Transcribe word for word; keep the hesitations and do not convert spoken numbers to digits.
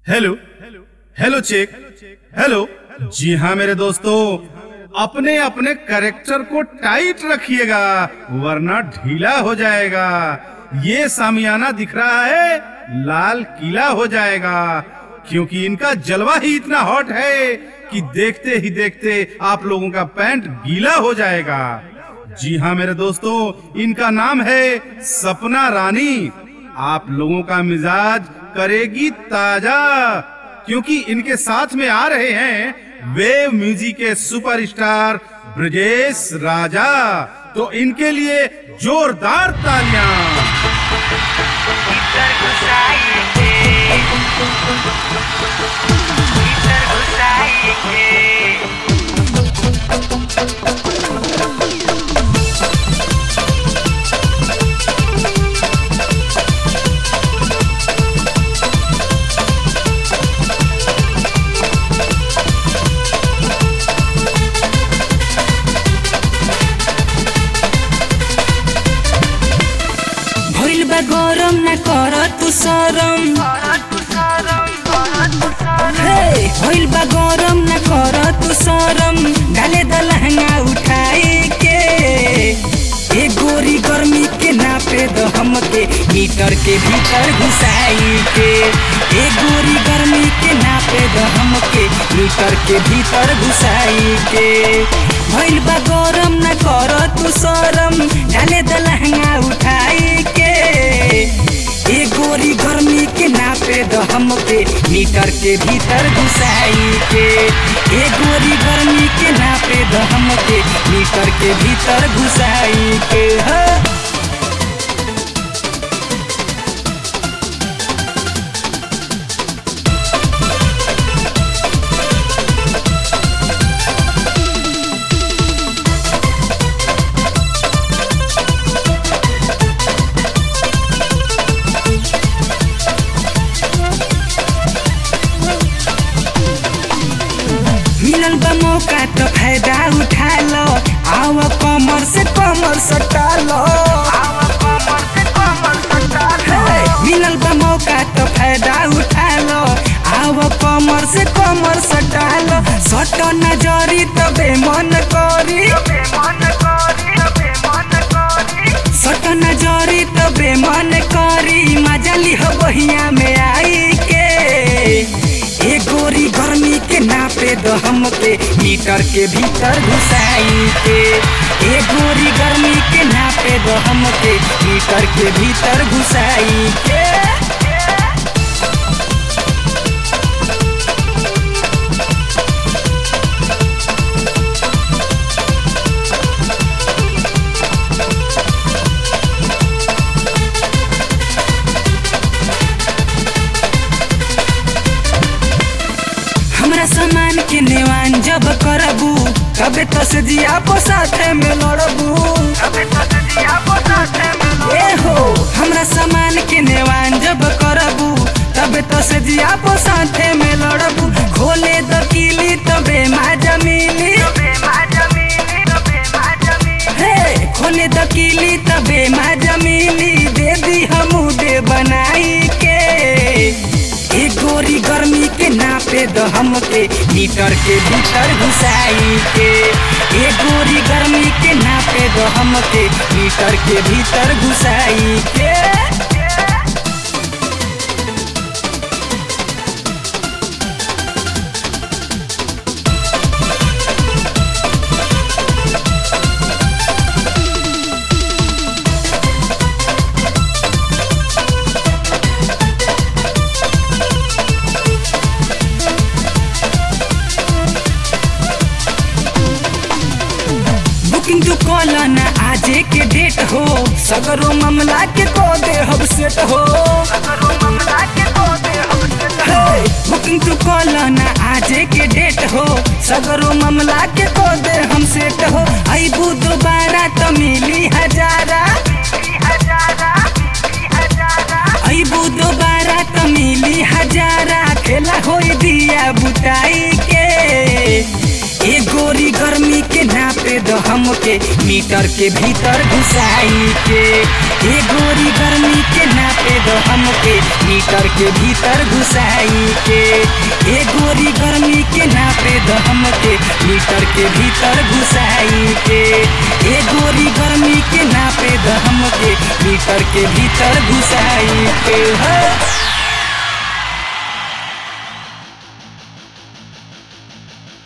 Hello hello check hello. जी हाँ मेरे दोस्तों, अपने अपने कैरेक्टर को टाइट रखिएगा वरना ढीला हो जाएगा। ये सामियाना दिख रहा है लाल किला हो जाएगा, क्योंकि इनका जलवा ही इतना हॉट है कि देखते ही देखते आप लोगों का पैंट गीला हो जाएगा। जी हाँ मेरे दोस्तों, इनका नाम है सपना रानी। आप लोगों का मिजाज करेगी ताजा, क्योंकि इनके साथ में आ रहे हैं वेव म्यूजिक के सुपरस्टार ब्रजेश राजा। तो इनके लिए जोरदार तालियां। गरम न कर तू शरम, भइल बा गरम न कर तू शरम। डाले द लहंगा उठाए के ए गोरी गर्मी के नापे द हमके मीटर के भीतर घुसाई के। ए गोरी गर्मी के नापे द हमके मीटर के भीतर घुसाई के। भइल बा गरम न कर तू शरम, डाले द लहंगा उठाई के। ए गोरी गर्मी के नापे द हमके मीटर के भीतर घुसाई के। ए गोरी गर्मी के नापे द हमके मीटर के भीतर घुसाई के। हा मिलल बा मौका तो फायदा उठा लो, आव कमर से कमर सटा लो। मिलल बा मौका तो फायदा उठा लो, आव कमर से कमर सटा लो। सट नजरी तो बेमन करी, सट नजरी तो बेमन करी। मजा लिह बहिया में आई के। ए गोरी गर्मी के नापे द हमके मीटर के भीतर घुसाई के। ए गोरी गर्मी के नापे द हमके मीटर के भीतर घुसाई के। हमरा सामान के नेवान जब करबू, कबे तो से जिया पो साथे में लड़बू। ए हो हमरा सामान के नेवान जब करबू, तबे तो से जिया पो साथे में लड़बू। खोले द किली तबे माजा मिली, हे खोले द किली तबे माजा मिली। दे दी हमू दे बनाई के। ए गोरी गर्मी के नापे द हमके मीटर के भीतर घुसाई के। ए गोरी गर्मी के नापे द हमके मीटर के भीतर घुसाई के। बुकिंग तू कॉल ना आजे के डेट हो, सगरो मामला के को दे हम सेट हो। बुकिंग तू कॉल ना आजे के डेट हो, सगरो मामला के को दे हम सेट हो। आईबू दोबारा तो मिली हजारा, आईबू दोबारा तो मिली हजारा। खेला होई दिया बुताई के। ए गोरी गर्मी के नापे नापे दो हमके मीटर के भीतर घुसाई के। ए गोरी गर्मी के नापे दो हमके मीटर के भीतर घुसाई के। ए गोरी गर्मी के नापे दो हमके मीटर के भीतर घुसाई के। ए गोरी गर्मी के नापे दो हमके मीटर के भीतर घुसाई के।